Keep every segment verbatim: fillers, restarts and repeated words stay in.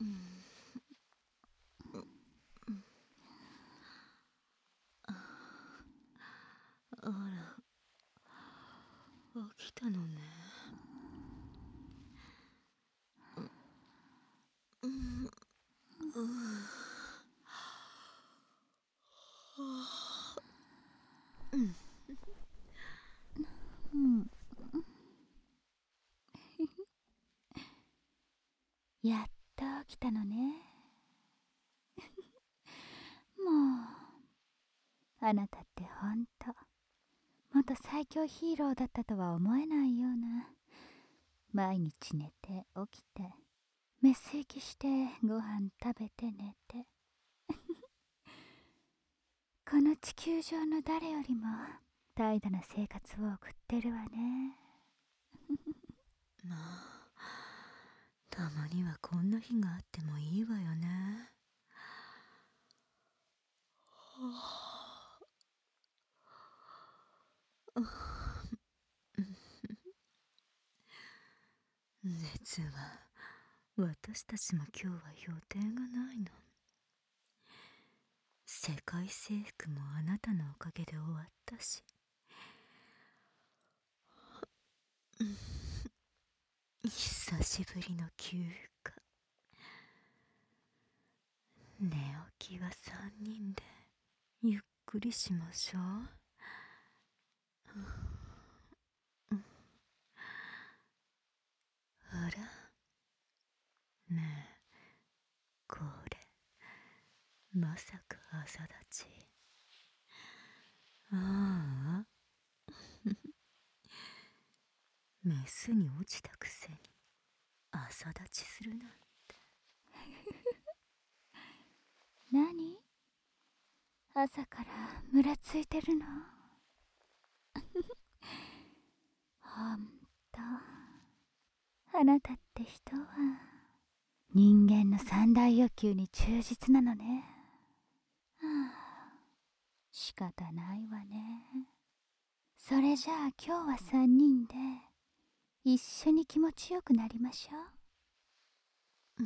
あら、起きたのね。うん、うん、 うん、やっと起きたのね。もうあなたってほんと元最強ヒーローだったとは思えないような。毎日寝て起きてメス行きしてご飯食べて寝てこの地球上の誰よりも怠惰な生活を送ってるわね。 まあ、たまにはこんな日があってもいいわよね。実は私たちも今日は予定がないの。世界征服もあなたのおかげで終わったし、久しぶりの休暇。寝起きは三人でゆっくりしましょう。あら、ねえ、これまさか朝立ち？ああメスに落ちたくせに朝立ちするなんて。 何？朝からムラついてるの？ほんとあなたって人は人間の三大欲求に忠実なのね。はあ、仕方ないわね。それじゃあ今日は三人で一緒に気持ちよくなりましょう。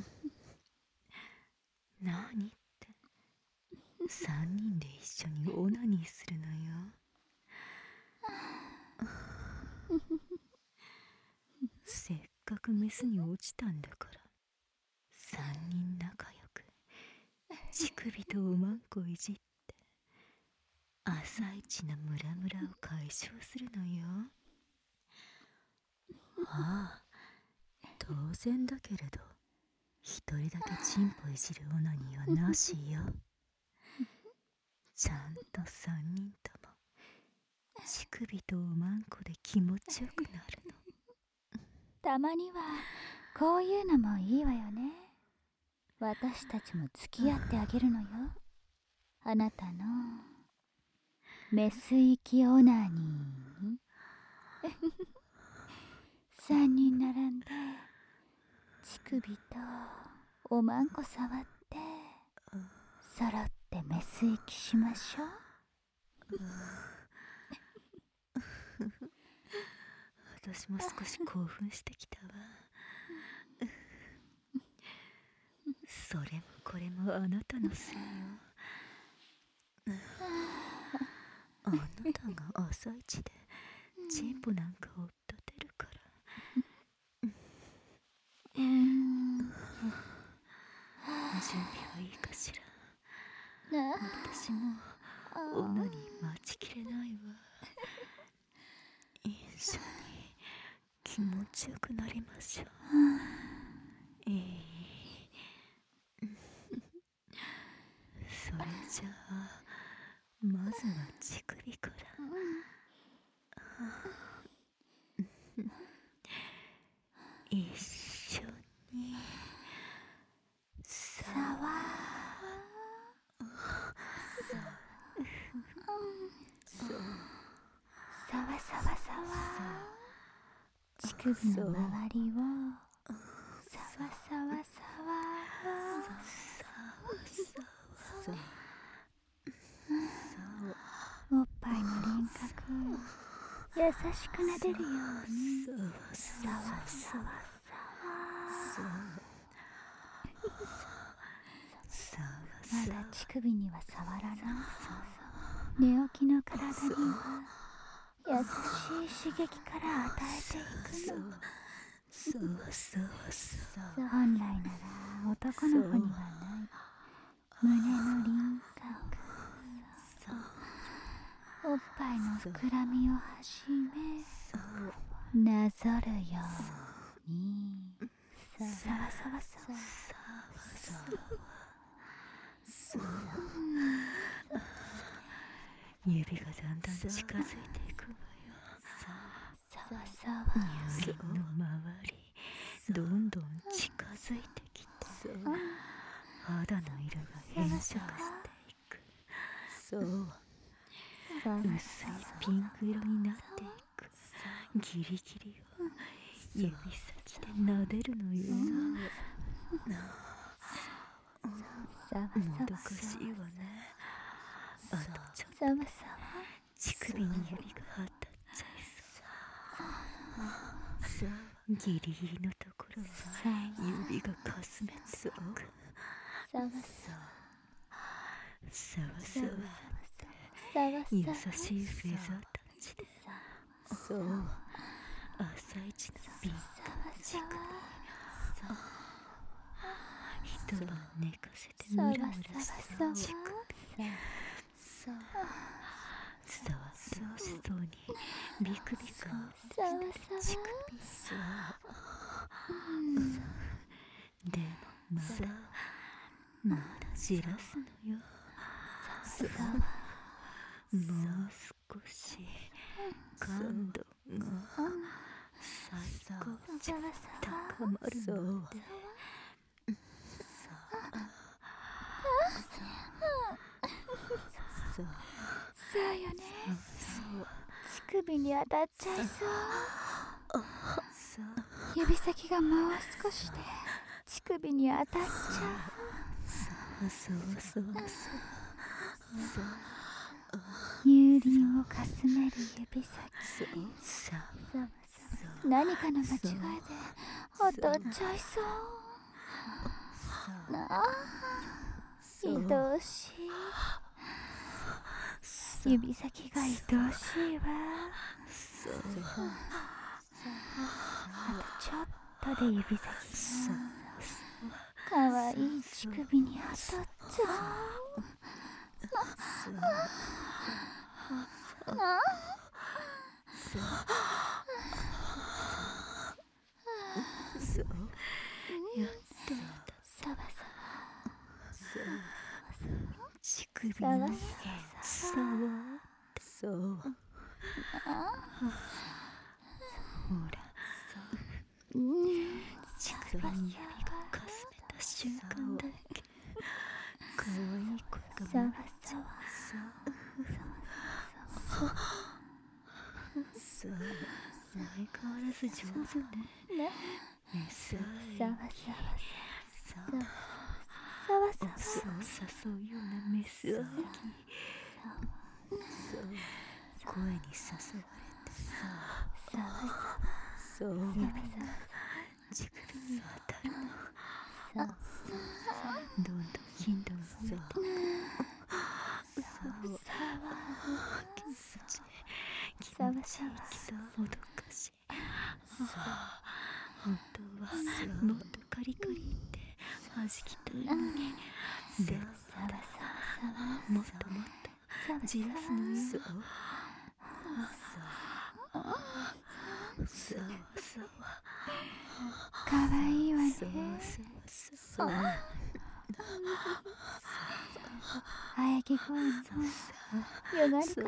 何って三人で一緒にオナニーするのよ。せっかくメスに落ちたんだから、三人仲良く乳首とおまんこいじって朝一のムラムラを解消するのよ。ああ、当然だけれど一人だけチンポいじるオナニーはなしよ。ちゃんと三人とも乳首とおまんこで気持ちよくなるの。 たまにはこういうのもいいわよね。私たちも付き合ってあげるのよ。あなたのメス行きオナニーに。三人並んで乳首とおまんこ触って揃ってメス行きしましょう。 私も少し興奮してきたわ。それもこれもあなたのせいよ。あなたが朝一でチンポなんか追っ立てるから。 うーん、 準備はいいかしら。私もオナニー待ちきれないわ。一緒に気持ちよくなりましょう。えーそれじゃあまずは乳首から。一緒にさわさわさわさわ、乳首の周りをさわさわさわさおっぱいの輪郭優しくなでるようにさわさわさわまだ乳首には触らない。寝起きの体には優しい刺激から与えていくの。 そうそうそう。 本来なら男の子にはない胸の輪郭、おっぱいの膨らみをはじめなぞるようにさわさわさわさわ。 指がだんだん近づいていくわよ。 さわさわ。 指の周りどんどん近づいてきて、肌の色が変色していく。そう薄いピンク色になっていく。ギリギリを指先で撫でるのよ。もどかしいわね。あとちょっと乳首に指が当たっちゃいそう。ギリギリのところは指がかすめていく。さわさわ優しいフェザータッチで、そう朝一のピンクの乳首、一晩寝かせてムラムラした乳首、触ってほしそうにビクビクして乳首、でもまだまだじらすのよ。もう少し感度が最高値高まるので、 そうよね。乳首に当たっちゃいそう。指先がもう少しで乳首に当たっちゃう。 そうそうそうそう。 乳輪をかすめる指先。何かの間違いで当たっちゃいそう。なあ、愛おしい。指先が愛おしいわ。あとちょっとで指先がかわいい乳首に当たっちゃう。 やっとさわさわ乳首にさわそうほら乳首に指がかすめた瞬間だけかわいい声が漏れちゃう。さあ相変わらず上手ね。ねささわさわさわさわそう誘うようなメス歩き、声に誘われてさわそう指が乳首に当たるの。どんどん頻度が増えて気持ちいいけどもどかしい。本当はもっとカリカリって弾きたいのに、でもまだもっともっとじらすのよ。そうそうかわいいわね。 そうそう喘ぎ声もよがり方も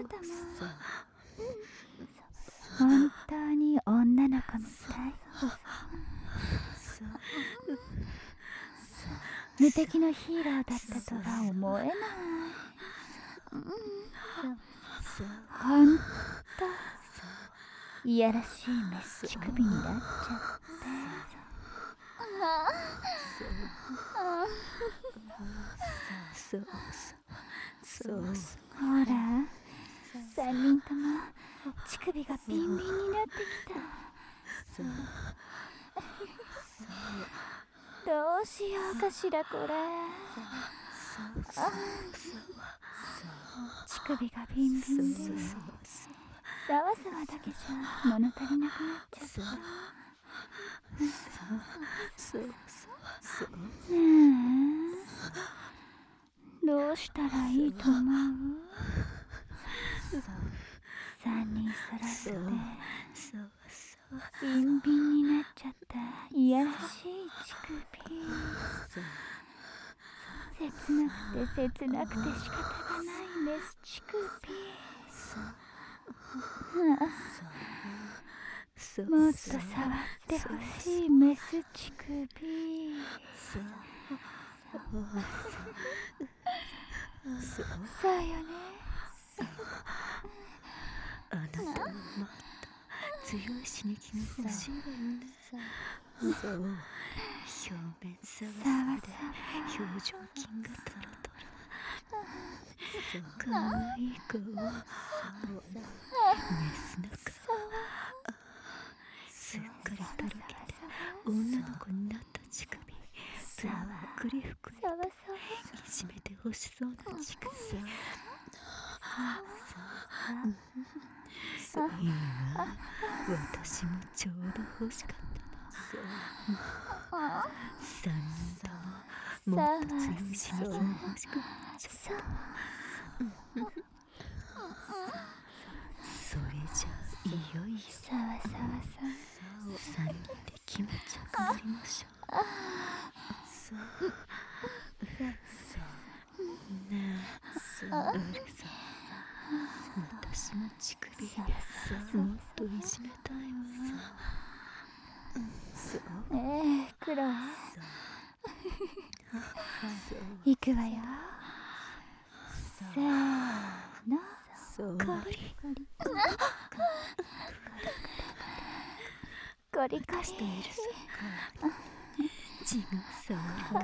本当に女の子みたい。無敵のヒーローだったとは思えない。ほんといやらしいメス乳首になっちゃって。 そうそうほら三人とも乳首がビンビンになってきた。どうしようかしらこれ。 乳首がビンビンでざわざわだけじゃ物足りなくなっちゃった。ねえ、どうしたらいいと思う？三人揃ってビンビンになっちゃったいやらしい乳首。切なくて切なくて仕方がないメス乳首。もっと触ってほしいメス乳首。そうよね。 あなたももっと強い刺激が欲しいわよね。そう表面サワサワで表情筋がトロトロ。かわいい顔。メスの顔。すっかりとろけて女の子になった乳首。ざっくりふくりいじめてほしそうな乳首。いいわ、私もちょうど欲しかったの。三人とももっと強い刺激が欲しくなっちゃった。それじゃあいよいよさわさわさ三人で気持ちよくなりましょう。ねえ、うるさい。私も乳首もっといじめたいわ。 ええ、クロエ行くわよ。せーの、コリコリコリコリ血が触る。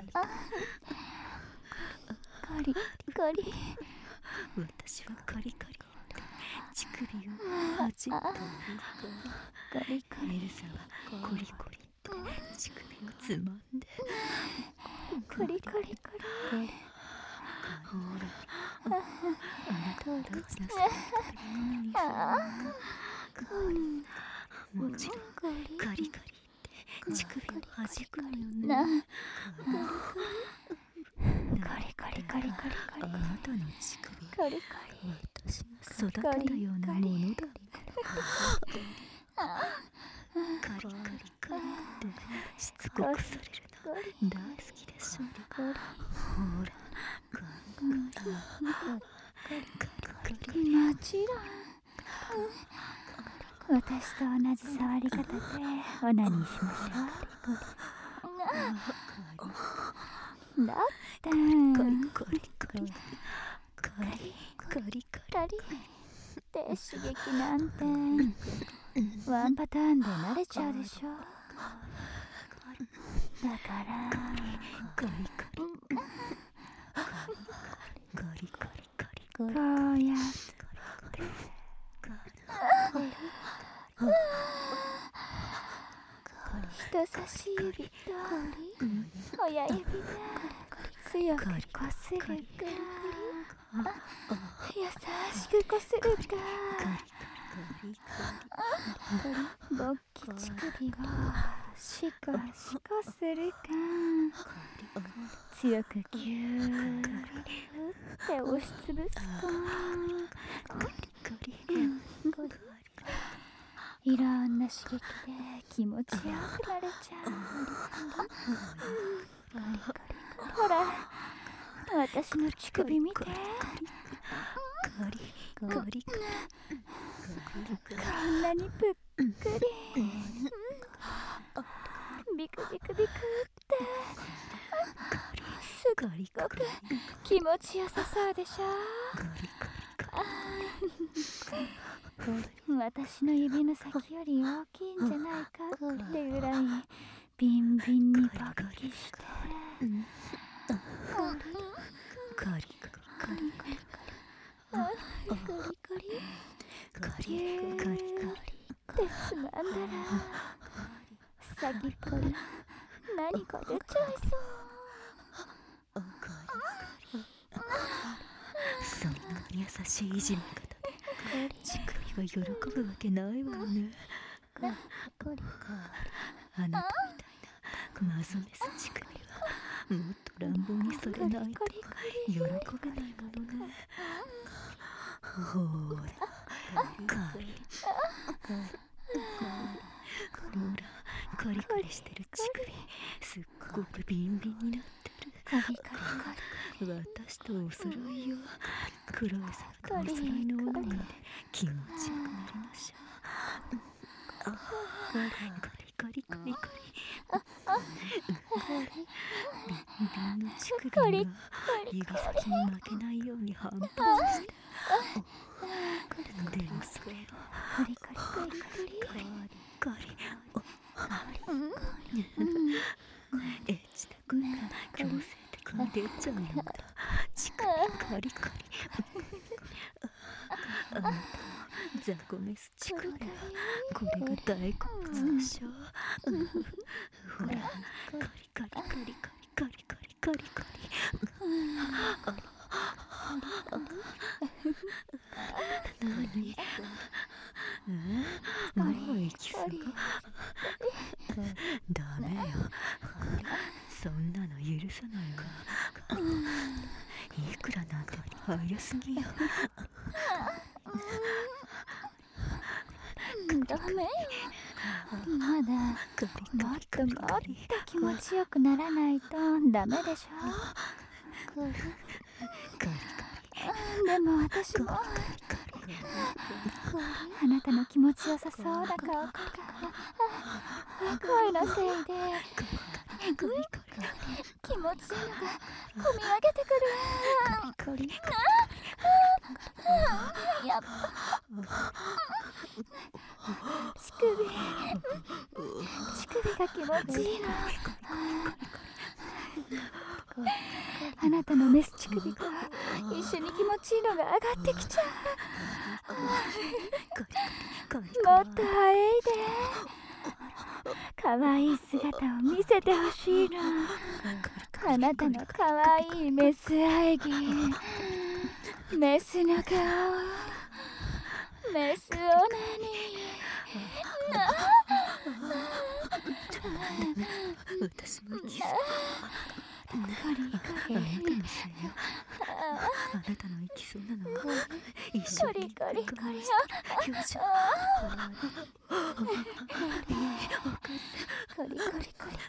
コリコリ。 私はカリカリ乳首をはじっと。 コリコリ。 エルサはコリコリって乳首をつまんで。 コリコリコリ。 ほら、あなたは大事なさもちろんカリカリって乳首をはじくのよね。 コリコリコリコリコリ。 あなたの乳首、 コリコリ。 私が育てたようなものだ。カリカリカリってしつこくされるの大好きでしょ。ほら、カリカリカリ。 もちろん。私と同じ触り方でオナニーしましょう。だってカリカリカリカリカリカリで刺激なんてワンパターンで慣れちゃうでしょ。だからカリカリカリカリカリこうやって人差し指と親指で強くこするか、優しくこするか、勃起乳首をシコシコするか、強くギューって押しつぶすか。いろんな刺激で気持ちよくなれちゃう。ほら、私の乳首見て。こんなにぷっくり、ビクビクビクってすっごく気持ちよさそうでしょ。私の指の先より大きいんじゃないかってぐらいビンビンに勃起して、 カリカリカリカリカリカリギューってつまんだら先っぽに何か出ちゃいそう。 優しいいじめ方で乳首が喜ぶわけないわよね。あなたみたいな謎メス乳首はもっと乱暴にされないと喜べないものね。ほーらカリほらカリカリしてる乳首すっごくビンビンになってる。 カリカリカリ私とお揃いよ。黒い皿とお揃いの女で気持ちよくなりましょう。カリカリカリカリビンビンの乳首が指先に負けないように反発して、でもそれをカリカリカリカリカリカリエッチだから強制的に出ちゃうような乳首カリカリ。あなたのザコメス乳首はこれが大好物でしょ。ほらカリカリカリカリカリカリカリカリ。何？もう行き過ぎ？ダメよ。そんなの許さないわ。いくらなんでも早すぎよ。 ダメよ。まだもっともっと気持ちよくならないとダメでしょ。でも私もあなたの気持ちよさそうな顔とか声のせいで気持ちいいのがこみ上げてくる。やっぱ乳首乳首が気持ちいいの。あなたのメス乳首と一緒に気持ちいいのが上がってきちゃう。もっとあえいでかわいい姿を見せてほしいの。あなたのかわいいメス喘ぎ、メスの顔、メスオナニー。 私も行き過ぎ。あなたのせいよ。あなたの行きそうなのは一緒にコリコリコリ表情。 コリコリコリコリ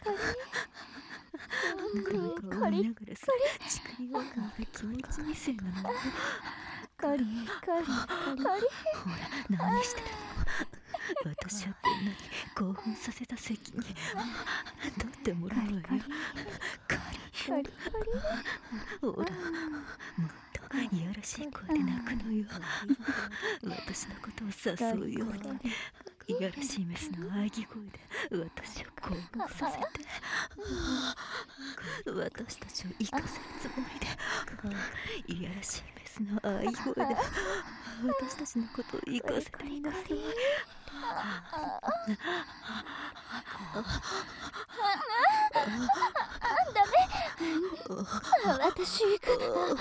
コリコリながらさ、乳首が気持ちいいせいなの。 コリコリコリ。 ほら何してるの。私はこんなに興奮させた責任取ってもらうわよ。カリコリコリ。 ほらもっといやらしい声で泣くのよ。私のことを誘うようにいやらしいメスの喘ぎ声で私を興奮させて、私たちを生かせるつもりでいやらしいメスの喘ぎ声で私たちのことを生かせていなさい。 ダメ。私行く。クロエ。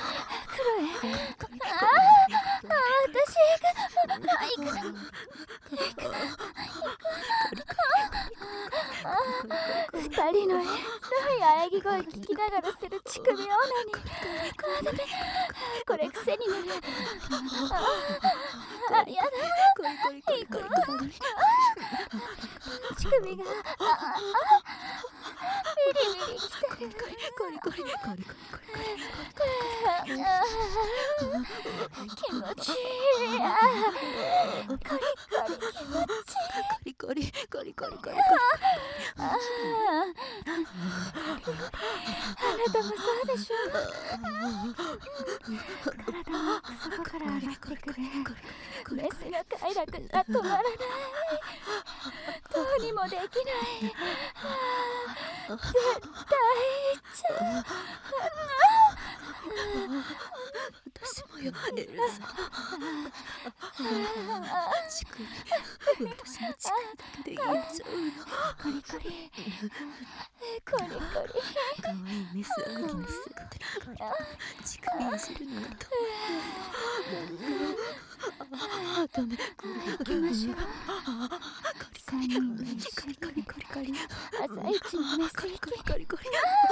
私行く。行く。二人のエロい喘ぎ声聞きながらする乳首オナニー。ダメ。これ癖になる。あ、やだ。行く。乳首がビリビリきてる。 コリコリコリコリコリ気持ちいい。コリコリ気持ちいい。 コリコリコリコリコリ。 あなたもそうでしょ。体の奥底から上がってくるメスの快楽が止まらない。どうにもできない。絶対行っちゃう。 私もよエルサ。乳首、私の乳首だけで言っちゃうの。 コリコリコリコリかわいいメスアーギの姿に乳首いじるのがとああダメ。これ行きましょう。 三人で一緒にカリカリカリ朝一のメス行きカリカリカリ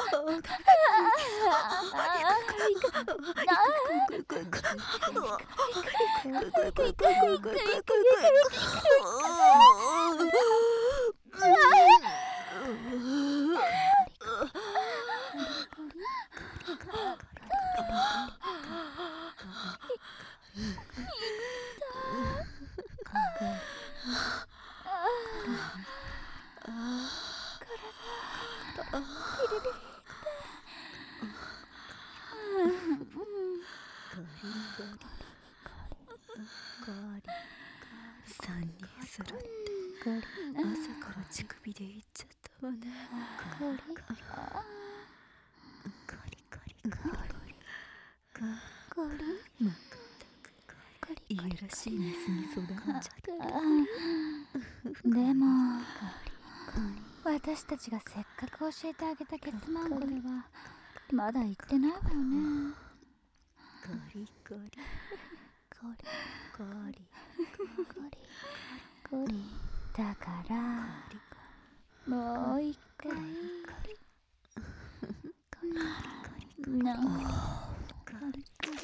三人揃って朝から乳首でいっちゃったわね。カリカリカリカリカリカリまったくいやらしいメスに育っちゃった。 でも私たちがせっかく教えてあげたケツマンコではまだ言ってないわよね。 カリカリコリカリコリだからもう一回なカリカリ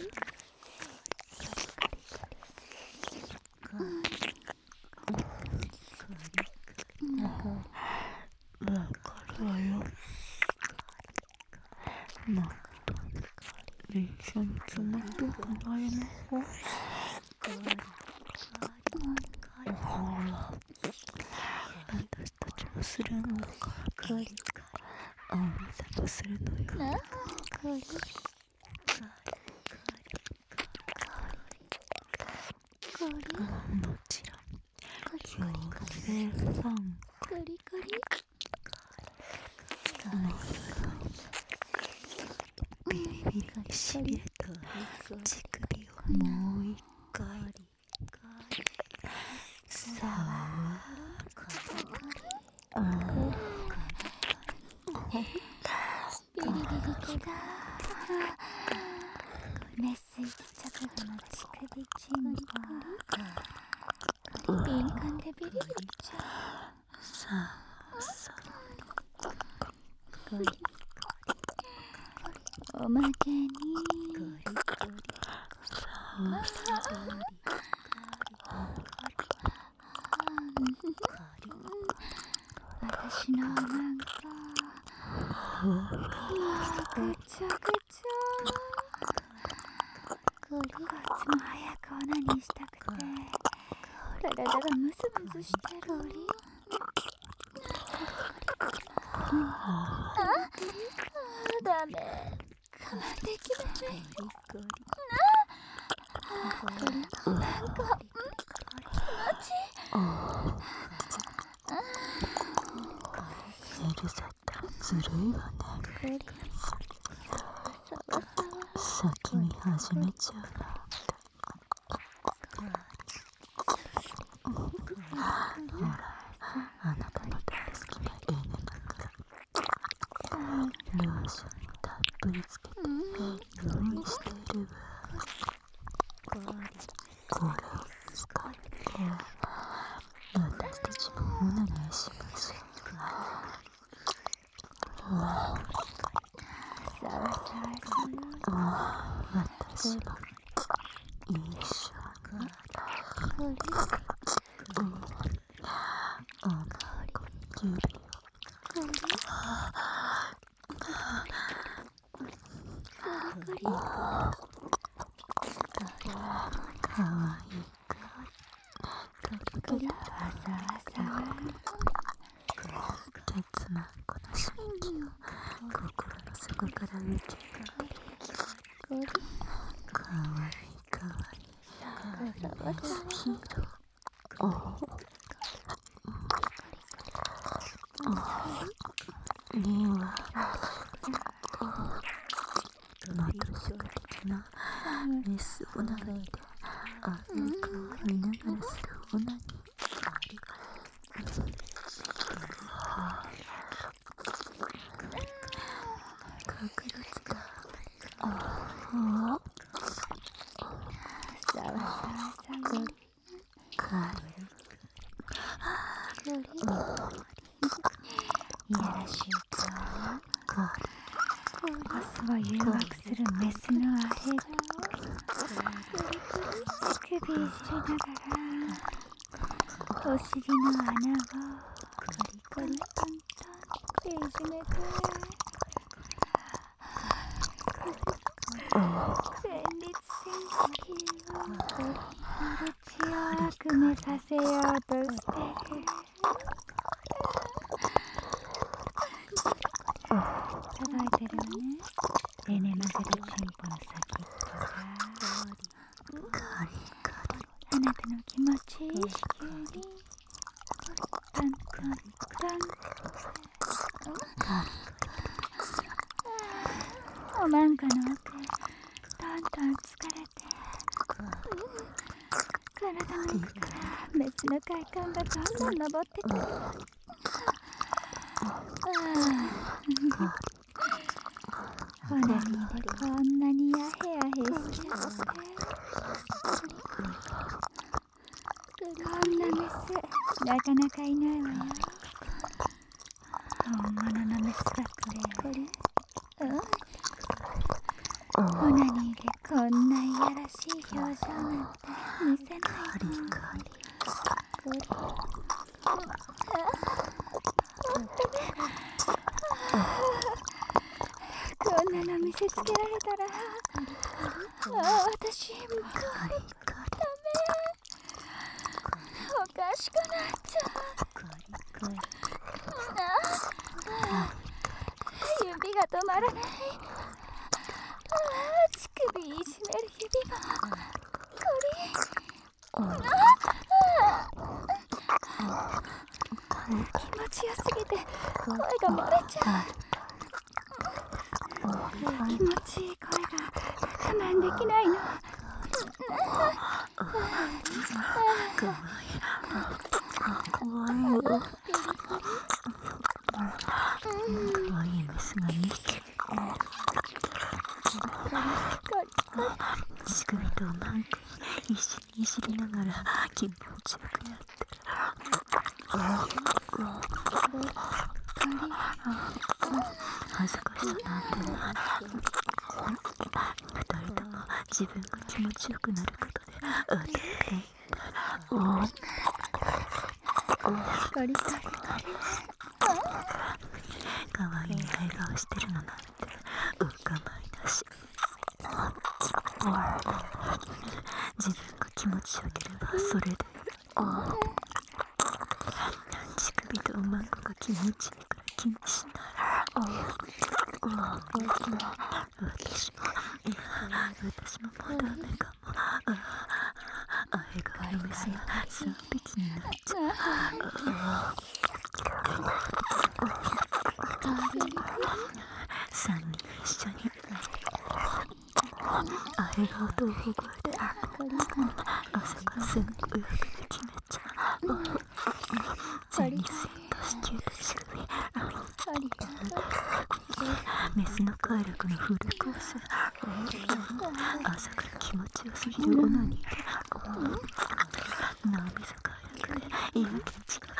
わかるわよ。まあ一緒につまっとかないのか。ほら私たちもするのからカリあんたもするのよ。 なカリカリもちろん妖精さんカリカリビリビリにしびれた乳首をもう一回さああビリビリコだメッセージ直後の乳首チンコ敏感でビリビリちゃさあさあおまけに私のなんかぐちゃぐちゃこっちも早くオナニーしたくて体がムズムズしてる。ああダメ我慢できない。なんか気持ちいい。 エルサってずるいわね。先に始めちゃうな。あなたの大好きなエネマからローションたっぷりつけて用意しているわ。これを使って私たちもオナニーしましょう。わあさわさわさわあ私も一緒にあの指をかわいいわさわさケツマンコの刺激を心の底から受ける。かわいいかわいいヒーロー。おおいいわ。マトリョーシカ的なメスオナニーであの顔を見ながらするオナニー。確率だ。ああ。 さわさわさわ。いやらしいか。オスを誘惑するメスのアヘが首いじりながらお尻の穴をコリコリトントンっていじめて前立腺式を口をくめさせようとしてる。届いてるわね。エネマゼとチンポの先っぽがあなたの気持ちいい子宮にタンタンタン。おまんこの奥トントン疲れて体の奥からメスの快感がどんどん上ってくる。オナニーでこんなにヤヘヤヘしちゃってこんなメスなかなかいないわよ。本物のメスだってこれ、うん、オナニーでこんないやらしい表情なんて見せないの。こんなの見せつけられたらあ私もうダメ。おかしくなっちゃう。指が止まらない。乳首いじめる指がこれ気持ちよすぎて声が漏れちゃう。気持ちいい声が我慢できないの。 怖いよ。怖いメスがにひき。乳首とマンコ一緒にいじりながら気持ちよくやってる。恥ずかしさなんてない。二人とも自分が気持ちよくなることであっていい。 コリコリコリ。 かわいい笑顔してるのなんてお構いなし。自分が気持ちよければそれで乳首とマンコが気持ちいいから気にしない。私も私ももうダメかも。あへがのメスが三匹になっちゃう。三人一緒にあへが音を覚えて朝からすんごいよくで決めちゃう。前立腺と子宮と乳首メスの快楽のフルコース。朝から気持ちよすぎるオナニーで脳みそ快楽でいいわけ違う。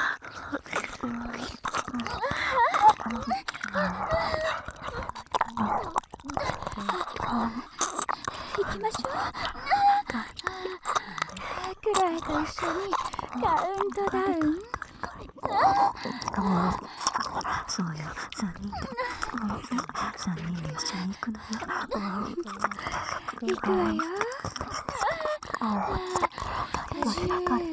行きましょう。クライと一緒にカウントダウン。 そうよ、三人で三人で一緒に行くのよ。 行くわよ。十、九、八、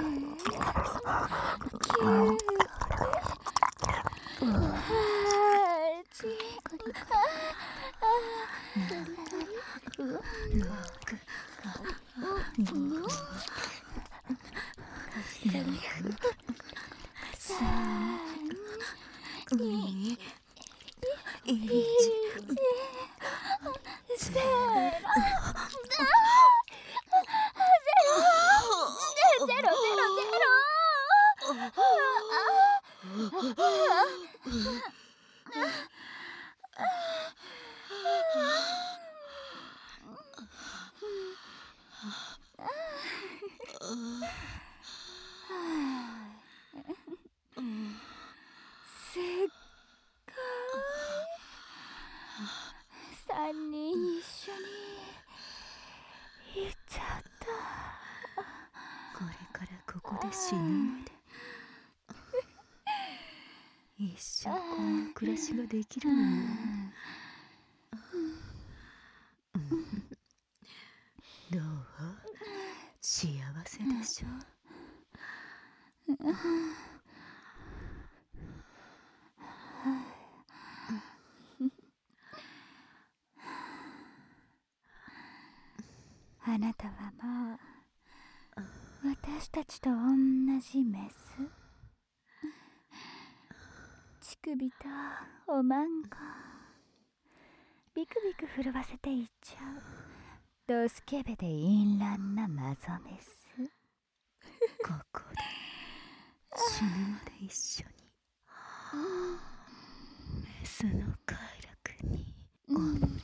三、二、一、せーの。 死ぬまで一生こんな暮らしができるのよ。どう？幸せでしょ？ あなたはもう私たちと同じメス。乳首とおまんこビクビク震わせていっちゃうドスケベで淫乱なマゾメス。 ここで死ぬまで一緒にメスの快楽におんぶ